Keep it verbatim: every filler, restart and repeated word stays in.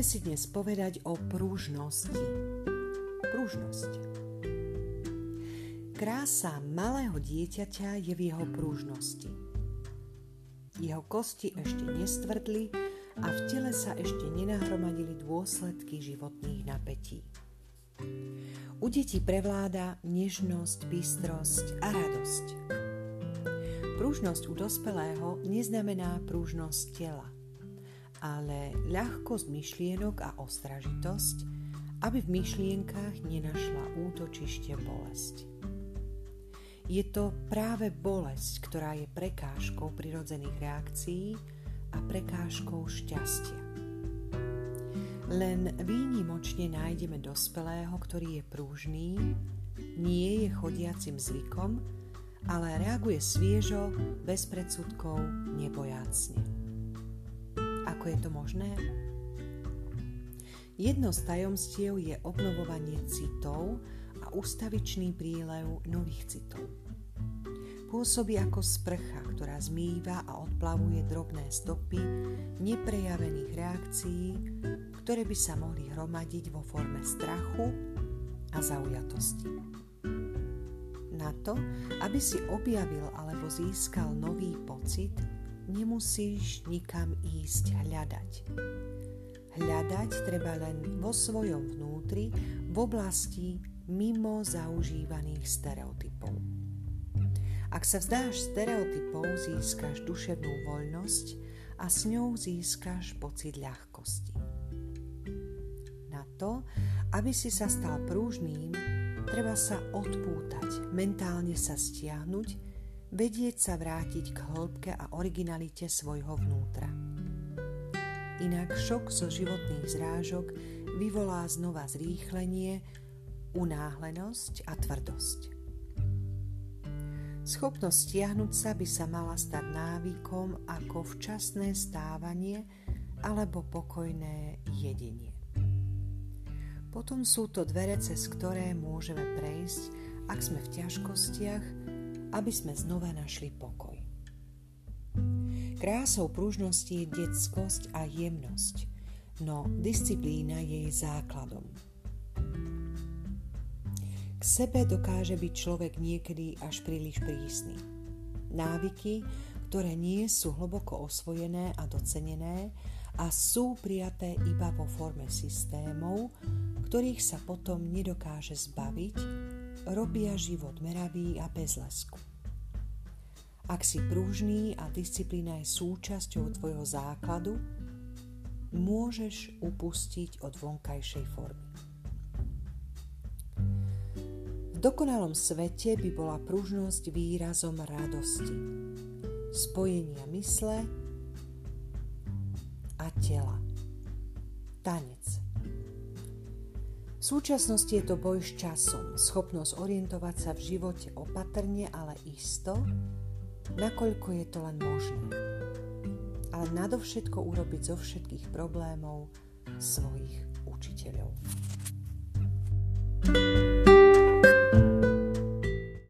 si dnes povedať o prúžnosti. Prúžnosť. Krása malého dieťaťa je v jeho prúžnosti. Jeho kosti ešte nestvrdli a v tele sa ešte nenahromadili dôsledky životných napätí. U detí prevláda nežnosť, bystrosť a radosť. Prúžnosť u dospelého neznamená prúžnosť tela, ale ľahkosť myšlienok a ostražitosť, aby v myšlienkach nenašla útočište bolesť. Je to práve bolesť, ktorá je prekážkou prirodzených reakcií a prekážkou šťastia. Len výnimočne nájdeme dospelého, ktorý je prúžný, nie je chodiacim zvykom, ale reaguje sviežo, bez predsudkov, nebojácne. Ako je to možné? Jedno z tajomstiev je obnovovanie citov a ustavičný prílev nových citov. Pôsobí ako sprcha, ktorá zmýva a odplavuje drobné stopy neprejavených reakcií, ktoré by sa mohli hromadiť vo forme strachu a zaujatosti. Na to, aby si objavil alebo získal nový pocit, nemusíš nikam ísť hľadať. Hľadať treba len vo svojom vnútri, v oblasti mimo zaužívaných stereotypov. Ak sa vzdáš stereotypov, získaš duševnú voľnosť a s ňou získaš pocit ľahkosti. Na to, aby si sa stal prúžným, treba sa odpútať, mentálne sa stiahnuť, vedieť sa vrátiť k hĺbke a originalite svojho vnútra. Inak šok zo životných zrážok vyvolá znova zrýchlenie, unáhlenosť a tvrdosť. Schopnosť stiahnuť sa by sa mala stať návykom ako včasné stávanie alebo pokojné jedenie. Potom sú to dvere, cez ktoré môžeme prejsť, ak sme v ťažkostiach, aby sme znova našli pokoj. Krásou pružnosti je detskosť a jemnosť, no disciplína je jej základom. K sebe dokáže byť človek niekedy až príliš prísny. Návyky, ktoré nie sú hlboko osvojené a docenené a sú prijaté iba vo forme systémov, ktorých sa potom nedokáže zbaviť, robia život meravý a bez lesku. Ak si prúžný a disciplína je súčasťou tvojho základu, môžeš upustiť od vonkajšej formy. V dokonalom svete by bola pružnosť výrazom radosti, spojenia mysle a tela. Tanec. V súčasnosti je to boj s časom, schopnosť orientovať sa v živote opatrne, ale isto, nakoľko je to len možné. Ale nadovšetko urobiť zo všetkých problémov svojich učiteľov.